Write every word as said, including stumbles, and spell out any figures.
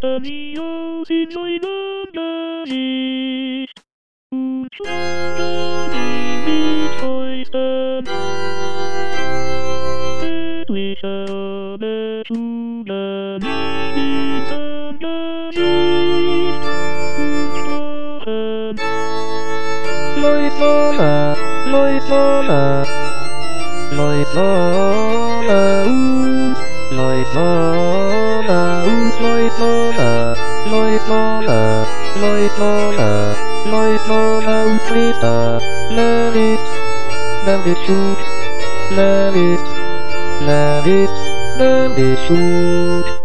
Adios in seinem Gesicht und schlagen ihn mit Fäusten. Etliche ohne Schule mit seinem Gesicht und sprachen. Leusola, Leusola, Leusola uns, Leusola uns, Leusola, Leusola, Leusola, Leusola uns Frieda, Levit, Levit Schut, Levit, Levit, Levit Schut.